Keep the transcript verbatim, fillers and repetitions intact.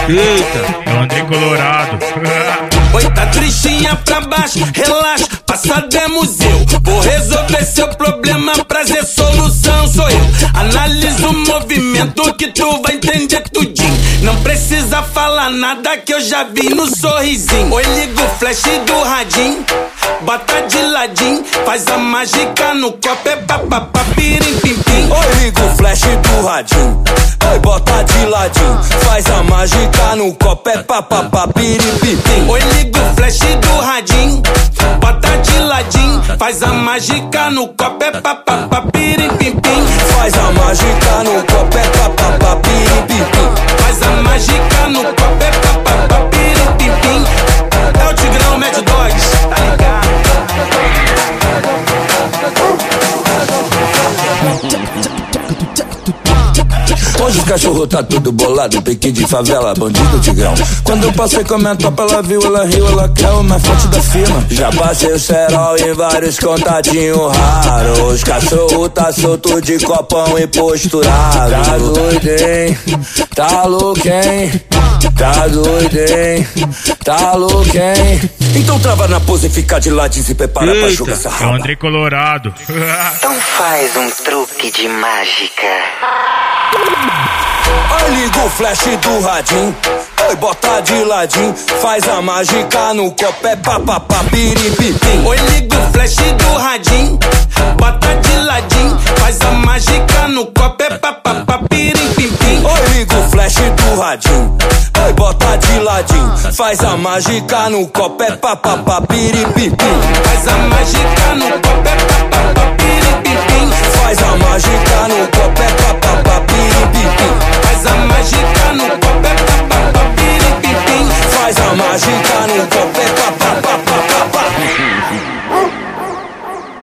Eita, é o André Colorado. Oi, tá tristinha pra baixo, relaxa, passado é museu. Vou resolver seu problema, prazer, solução sou eu. Analisa o movimento que tu vai entender tudinho. Não precisa falar nada que eu já vi no sorrisinho. Oi, liga o flash do radinho, bota de ladinho, faz a mágica no copo, é papapá, pirim, pim, pim. Oi, liga o flash do radinho, oi, bota de ladinho, faz a mágica no copo, é papapá, pirim, pim, pim. Oi, liga o flash do radinho, bota de ladinho, faz a mágica no copo, é papapá, pirim, pim, pim. Faz a mágica no copo, é papapá, pirim, pim, pim. Faz a mágica no copo, é papapá, pirim, pim, pim. É o Tigrão Mad Dogs, tá ligado? Hoje os cachorros tá tudo bolado, pique de favela, bandido Tigrão. Quando eu passei com a minha topa, ela viu, ela riu, ela quer o mais forte da firma. Já passei o cerol em vários contatinhos raros. Os cachorros tá solto de copão e posturado. Tá doido, hein? Tá louco, hein? Tá doido, hein? Tá louco, hein? Então trava na pose e fica de ladinho, se prepara Eita, pra jogar essa raba. é o André Colorado. Então faz um truque de mágica. Oi, liga o flash do radinho, oi, bota de ladinho, faz a mágica no copo, é papapá, pirim, pim, pim. Oi, liga o flash do radinho, bota de ladinho, faz a mágica no copo, é papapá, pirim, pim, pim. Oi, liga o flash do radinho, oi, bota de ladinho, faz a mágica no copo, é papapá, pirim, pim, pim. Faz a mágica no copo, é papapá, pirim, pim, pim. Faz a mágica no copo, é papapá, pirim, pim, pim. Faz a mágica no copo, é papapá, pirim, pim, pim. Faz a mágica no copo, é papapá.